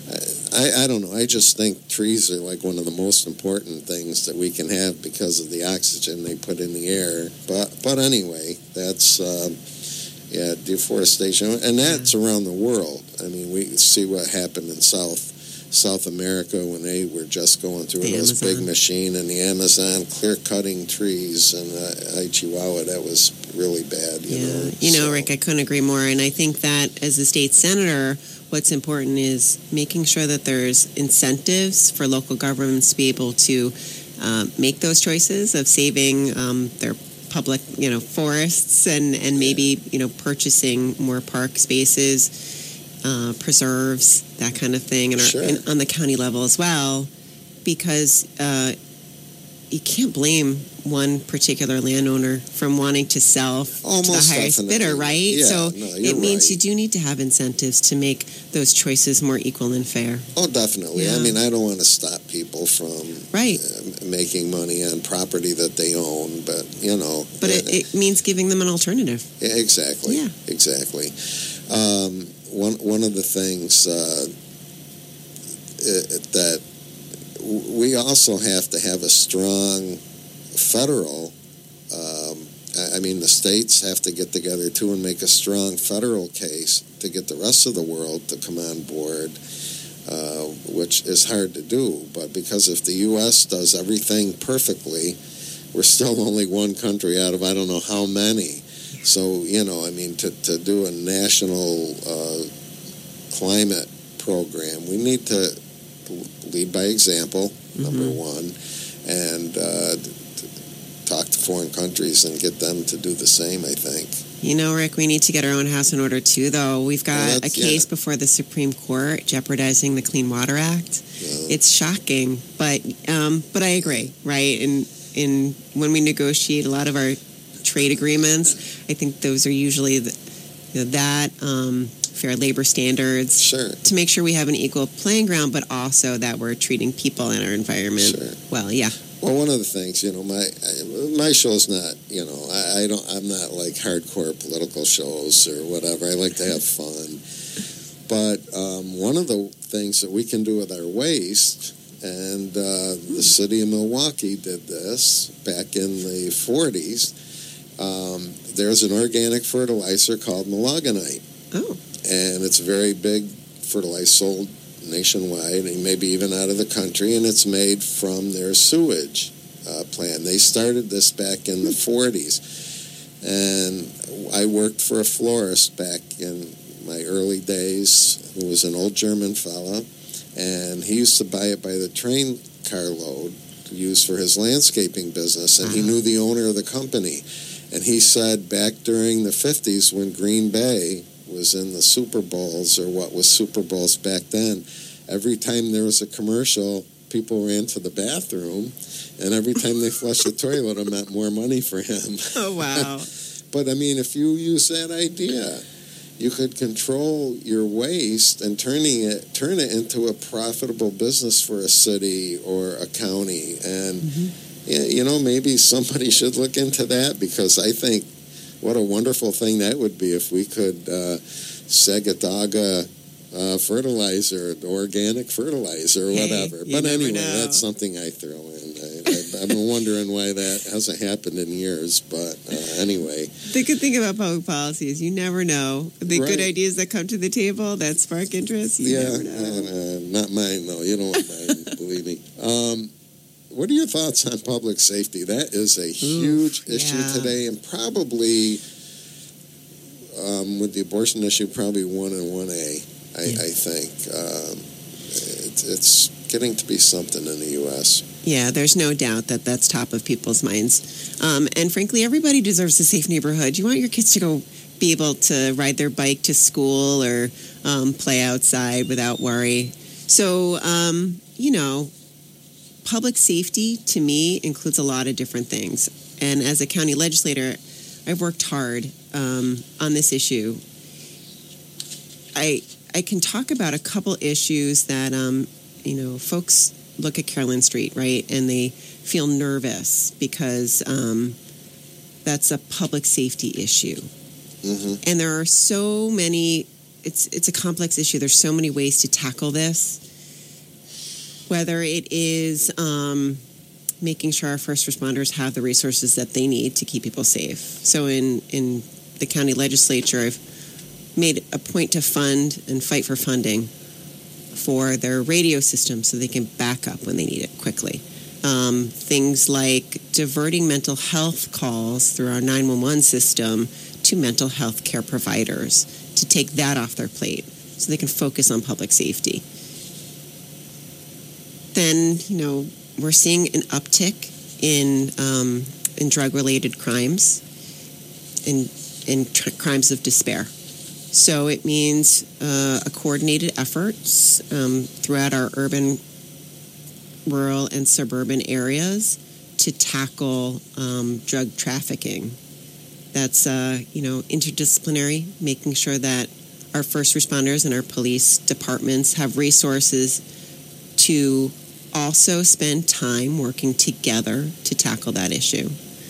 I, I don't know. I just think trees are like one of the most important things that we can have because of the oxygen they put in the air. But but anyway, that's. Um, Yeah, deforestation, and that's around the world. I mean, we see what happened in South South America when they were just going through the those Amazon. big machine in the Amazon, clear cutting trees, and uh, Chihuahua. That was really bad. You yeah. know, you know, so. Rick, I couldn't agree more. And I think that as a state senator, what's important is making sure that there's incentives for local governments to be able to uh, make those choices of saving um, their public, you know, forests and, and maybe, yeah. you know, purchasing more park spaces, uh, preserves, that kind of thing, and, sure. our, and on the county level as well, because uh, you can't blame one particular landowner from wanting to sell oh, to the highest definitely. bidder, right? Yeah, so no, it means right. you do need to have incentives to make those choices more equal and fair. Oh, definitely. Yeah. I mean, I don't want to stop people from right. uh, making money on property that they own, but, you know. But it, it means giving them an alternative. Yeah, exactly. Yeah. Exactly. Um, one, one of the things uh, it, that we also have to have a strong federal, um, I mean, the states have to get together too and make a strong federal case to get the rest of the world to come on board, uh, which is hard to do. But because if the U S does everything perfectly, we're still only one country out of I don't know how many. So, you know, I mean, to, to do a national uh, climate program, we need to lead by example, mm-hmm. number one, and uh, talk to foreign countries and get them to do the same, I think. You know, Rick, we need to get our own house in order, too, though. We've got well, a case yeah. before the Supreme Court jeopardizing the Clean Water Act. Yeah. It's shocking, but um, but I agree, right? And in when we negotiate a lot of our trade agreements, I think those are usually the, you know, that, um, fair labor standards, sure. to make sure we have an equal playing ground, but also that we're treating people in our environment sure. well. Yeah. Well, one of the things, you know, my my show's not, you know, I, I don't, I'm not like hardcore political shows or whatever. I like to have fun. But um, one of the things that we can do with our waste, and uh, the city of Milwaukee did this back in the forties. Um, there's an organic fertilizer called Malagonite. Oh. And it's a very big fertilizer sold nationwide and maybe even out of the country, and it's made from their sewage uh, plant. They started this back in the forties, and I worked for a florist back in my early days who was an old German fella, and he used to buy it by the train carload to use for his landscaping business, and he knew the owner of the company. And he said back during the fifties when Green Bay was in the Super Bowls, or what was Super Bowls back then, every time there was a commercial, people ran to the bathroom, and every time they flushed the toilet, it meant more money for him. Oh, wow. But, I mean, if you use that idea, you could control your waste and turning it turn it into a profitable business for a city or a county. And, mm-hmm. yeah, you know, maybe somebody should look into that, because I think what a wonderful thing that would be if we could uh, Sagadaga uh, fertilizer, organic fertilizer, or hey, whatever. But anyway, know. That's something I throw in. I, I, I've been wondering why that hasn't happened in years. But uh, anyway. The good thing about public policy is you never know. The right. good ideas that come to the table that spark interest, you yeah, never know. And, uh, not mine, though. You don't want mine, believe me. Um, What are your thoughts on public safety? That is a huge Oof, issue yeah. today, and probably um, with the abortion issue, probably one and one A. I, yeah. I think um, it, it's getting to be something in the U S. Yeah, there's no doubt that that's top of people's minds, um, and frankly, everybody deserves a safe neighborhood. You want your kids to go be able to ride their bike to school or um, play outside without worry. So, um, you know. Public safety, to me, includes a lot of different things. And as a county legislator, I've worked hard um, on this issue. I I can talk about a couple issues that, um, you know, folks look at Carolyn Street, right, and they feel nervous because um, that's a public safety issue. Mm-hmm. And there are so many, it's it's a complex issue. There's so many ways to tackle this. Whether it is um, making sure our first responders have the resources that they need to keep people safe. So in, in the county legislature, I've made a point to fund and fight for funding for their radio system so they can back up when they need it quickly. Um, things like diverting mental health calls through our nine one one system to mental health care providers to take that off their plate so they can focus on public safety. Then, you know, we're seeing an uptick in um, in drug-related crimes, in in tr- crimes of despair. So it means uh, a coordinated efforts um, throughout our urban, rural, and suburban areas to tackle um, drug trafficking. That's, uh, you know, interdisciplinary, making sure that our first responders and our police departments have resources to also spend time working together to tackle that issue.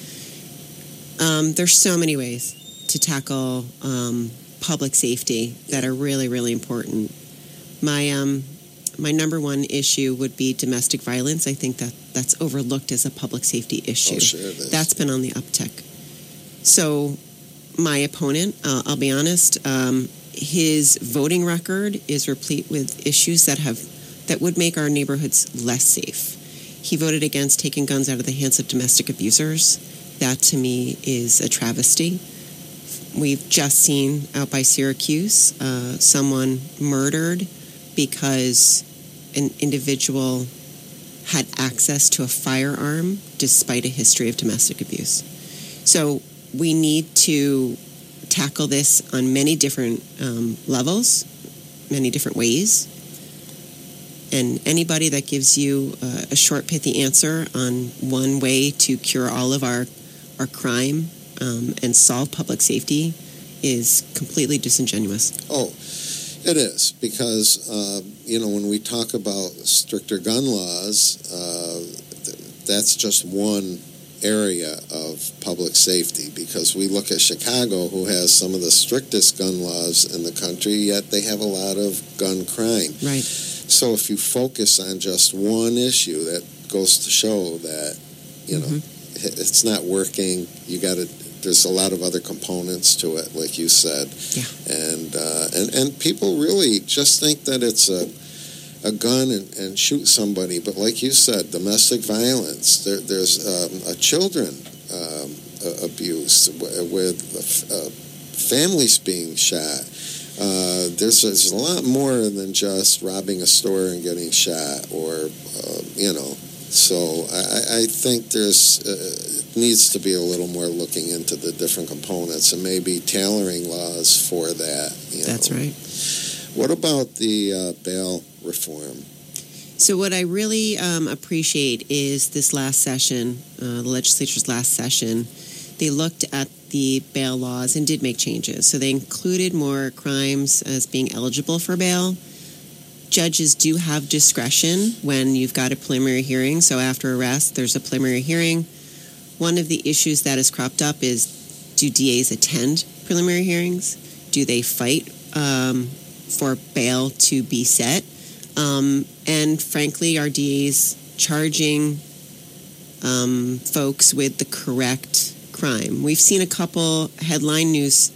Um, there's so many ways to tackle um, public safety that are really, really important. My um, my number one issue would be domestic violence. I think that that's overlooked as a public safety issue. Oh, sure it is. That's been on the uptick. So my opponent, uh, I'll be honest, um, his voting record is replete with issues that have that would make our neighborhoods less safe. He voted against taking guns out of the hands of domestic abusers. That, to me, is a travesty. We've just seen out by Syracuse uh, someone murdered because an individual had access to a firearm despite a history of domestic abuse. So we need to tackle this on many different um, levels, many different ways. And anybody that gives you uh, a short, pithy answer on one way to cure all of our, our crime um, and solve public safety is completely disingenuous. Oh, it is, because, uh, you know, when we talk about stricter gun laws, uh, th- that's just one area of public safety, because we look at Chicago, who has some of the strictest gun laws in the country, yet they have a lot of gun crime. Right. So if you focus on just one issue, that goes to show that, you know, mm-hmm. it's not working. You got to. There's a lot of other components to it, like you said, yeah. and uh, and and people really just think that it's a a gun and, and shoot somebody. But like you said, domestic violence. There, there's um, a children um, abuse with uh, families being shot. Uh, there's, there's a lot more than just robbing a store and getting shot, or uh, you know. So I, I think there's uh, needs to be a little more looking into the different components and maybe tailoring laws for that. You know. That's right. What about the uh, bail reform? So what I really um, appreciate is this last session, uh, the legislature's last session, they looked at the bail laws and did make changes. So they included more crimes as being eligible for bail. Judges do have discretion when you've got a preliminary hearing. So after arrest, there's a preliminary hearing. One of the issues that has cropped up is, do D As attend preliminary hearings? Do they fight um, for bail to be set? Um, and frankly, are D As charging um, folks with the correct crime? We've seen a couple headline news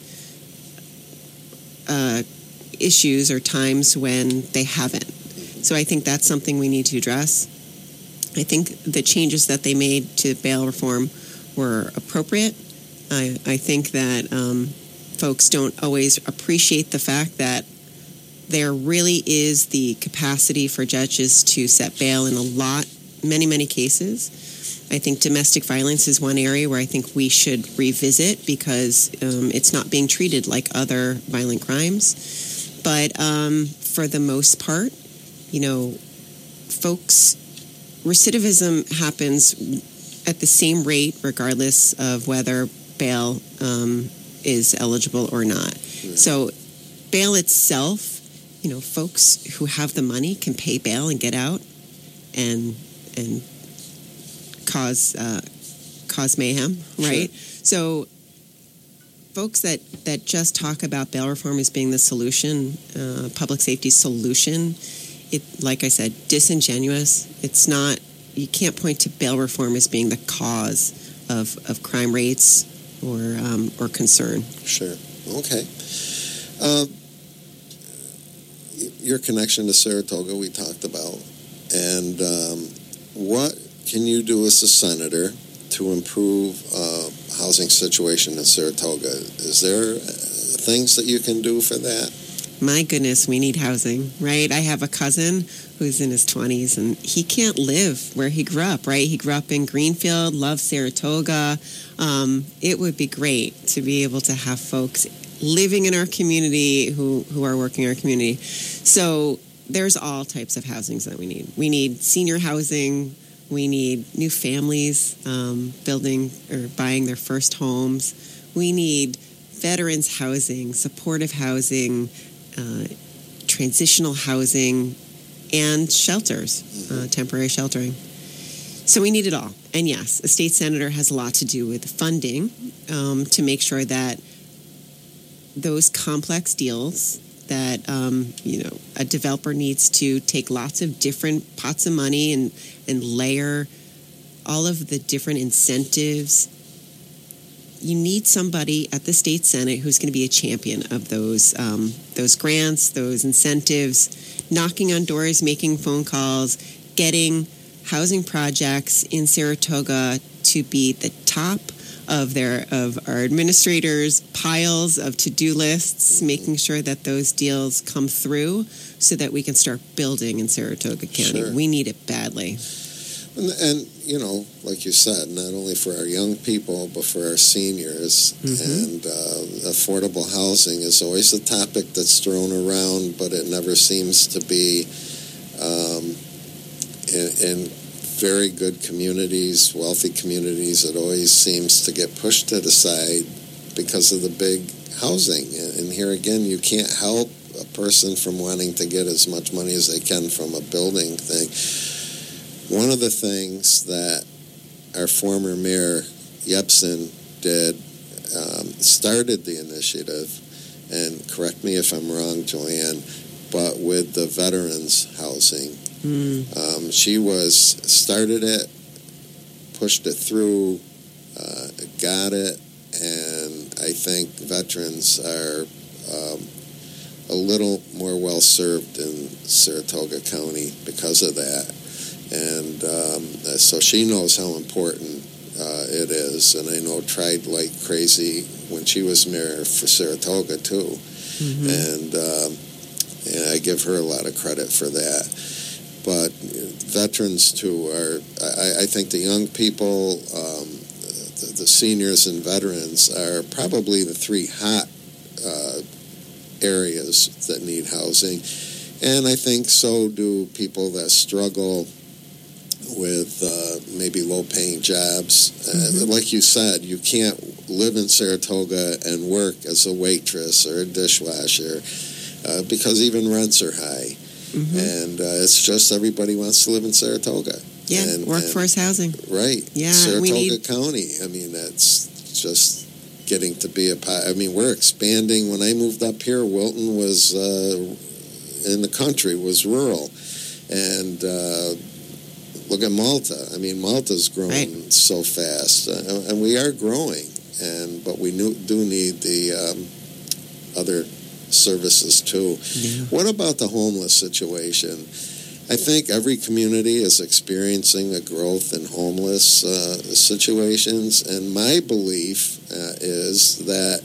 uh, issues or times when they haven't. So I think that's something we need to address. I think the changes that they made to bail reform were appropriate. I, I think that um, folks don't always appreciate the fact that there really is the capacity for judges to set bail in a lot, many, many cases. I think domestic violence is one area where I think we should revisit, because um, it's not being treated like other violent crimes. But um, for the most part, you know, folks, recidivism happens at the same rate regardless of whether bail um, is eligible or not. Right. So bail itself, you know, folks who have the money can pay bail and get out and and cause uh, cause mayhem, right? Sure. So folks that, that just talk about bail reform as being the solution, uh, public safety solution, it, like I said, disingenuous. It's not, you can't point to bail reform as being the cause of, of crime rates or um, or concern. Sure. Okay. Uh, your connection to Saratoga we talked about, and um, what can you do as a senator to improve uh, housing situation in Saratoga? Is there things that you can do for that? My goodness, we need housing, right? I have a cousin who's in his twenties, and he can't live where he grew up, right? He grew up in Greenfield, loves Saratoga. Um, it would be great to be able to have folks living in our community who, who are working in our community. So there's all types of housings that we need. We need senior housing. We need new families um, building or buying their first homes. We need veterans housing, supportive housing, uh, transitional housing, and shelters, uh, temporary sheltering. So we need it all. And yes, a state senator has a lot to do with funding um, to make sure that those complex deals that um, you know a developer needs to take lots of different pots of money and and layer all of the different incentives. You need somebody at the state senate who's going to be a champion of those um, those grants, those incentives, knocking on doors, making phone calls, getting housing projects in Saratoga to be the top of their of our administrators' piles of to-do lists, making sure that those deals come through so that we can start building in Saratoga County. Sure. We need it badly. And, and, you know, like you said, not only for our young people, but for our seniors. Mm-hmm. And uh, affordable housing is always a topic that's thrown around, but it never seems to be um, in, in very good communities, wealthy communities. It always seems to get pushed to the side because of the big housing. And here again, you can't help a person from wanting to get as much money as they can from a building thing. One of the things that our former mayor, Yepsen, did, um, started the initiative, and correct me if I'm wrong, Joanne, but with the veterans housing. Mm. Um, she was, started it, pushed it through, uh, got it, and I think veterans are um, a little more well-served in Saratoga County because of that. And um, so she knows how important uh, it is. And I know tried like crazy when she was mayor for Saratoga, too. Mm-hmm. And, um, and I give her a lot of credit for that. But veterans, too, are, I, I think the young people, um, the, the seniors and veterans are probably the three hot uh, areas that need housing. And I think so do people that struggle with uh, maybe low-paying jobs. Mm-hmm. Uh, like you said, you can't live in Saratoga and work as a waitress or a dishwasher uh, because even rents are high. Mm-hmm. And uh, it's just everybody wants to live in Saratoga. Yeah, and, workforce and, housing. Right. Yeah, Saratoga we need... County. I mean, that's just getting to be a... I mean, we're expanding. When I moved up here, Wilton was uh, in the country, was rural. And uh, look at Malta. I mean, Malta's growing right. so fast. Uh, and we are growing. And But we do need the um, other services too. Yeah. What about the homeless situation? I think every community is experiencing a growth in homeless uh, situations, and my belief uh, is that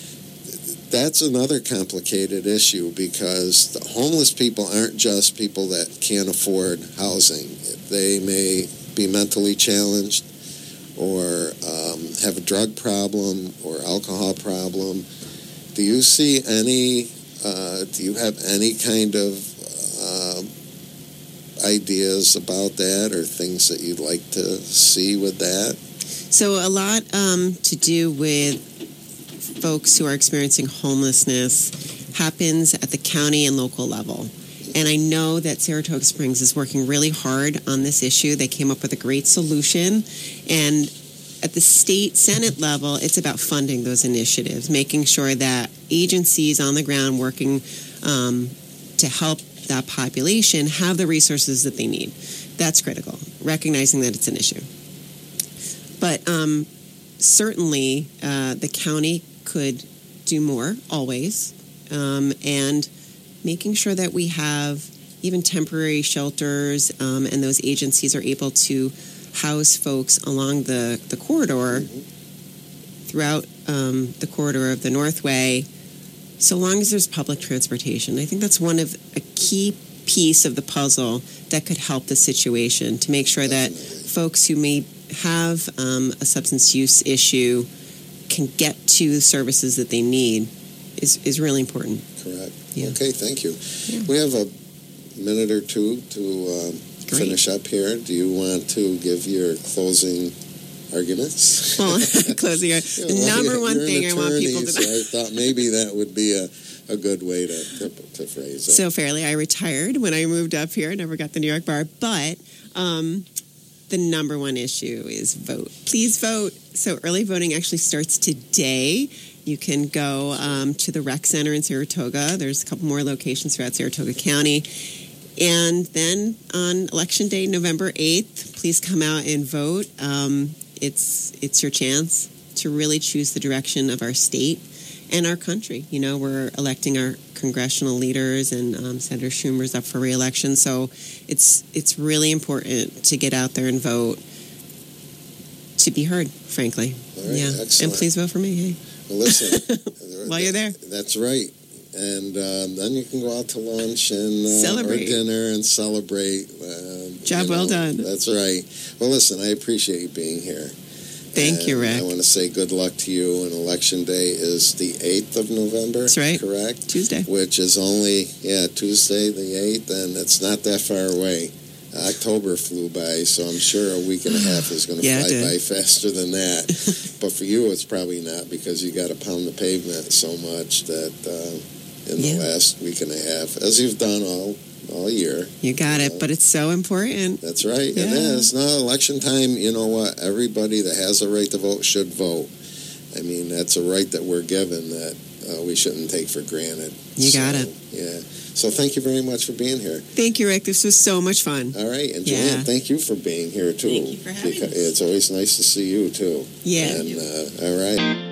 that's another complicated issue because the homeless people aren't just people that can't afford housing. They may be mentally challenged or um, have a drug problem or alcohol problem. Do you see any, uh, do you have any kind of uh, ideas about that or things that you'd like to see with that? So a lot um, to do with folks who are experiencing homelessness happens at the county and local level. And I know that Saratoga Springs is working really hard on this issue. They came up with a great solution. And at the state Senate level, it's about funding those initiatives, making sure that agencies on the ground working um, to help that population have the resources that they need. That's critical, recognizing that it's an issue. But um, certainly uh, the county could do more, always, um, and making sure that we have even temporary shelters um, and those agencies are able to house folks along the, the corridor, mm-hmm. throughout um, the corridor of the Northway, so long as there's public transportation. I think that's one of a key piece of the puzzle that could help the situation, to make sure that folks who may have um, a substance use issue can get to the services that they need is, is really important. Correct. Yeah. Okay, thank you. Yeah. We have a minute or two to um, finish up here. Do you want to give your closing arguments? Well, closing, you know, the number one thing I want people to know. So I thought maybe that would be a, a good way to, to, to phrase it. So fairly, I retired when I moved up here. I never got the New York bar, but um, the number one issue is vote. Please vote. So early voting actually starts today. You can go um, to the rec center in Saratoga. There's a couple more locations throughout Saratoga County. And then on Election Day, November eighth, please come out and vote. Um, it's it's your chance to really choose the direction of our state and our country. You know, we're electing our congressional leaders, and um, Senator Schumer's up for re-election. So it's it's really important to get out there and vote, to be heard, frankly. All right, yeah. Excellent. And please vote for me. Hey. Well, listen. While you're there. That's right. And um, then you can go out to lunch and uh, celebrate. or dinner and celebrate. Uh, Job you know, well done. That's right. Well, listen, I appreciate you being here. Thank and you, Rick. I want to say good luck to you. And Election Day is the eighth of November. That's right. Correct? Tuesday. Which is only, yeah, Tuesday the eighth, and it's not that far away. October flew by, so I'm sure a week and a half is going to yeah, fly by faster than that. But for you, it's probably not, because you got to pound the pavement so much that uh, in yeah. the last week and a half, as you've done all all year. You got you it, know. but it's so important. That's right. Yeah. It is. No, election time, you know what? Everybody that has a right to vote should vote. I mean, that's a right that we're given that uh, we shouldn't take for granted. You so, got it. Yeah. So thank you very much for being here. Thank you, Rick. This was so much fun. All right. And yeah. Joanne, thank you for being here, too. Thank you for having us. It's always nice to see you, too. Yeah. And, uh, all right.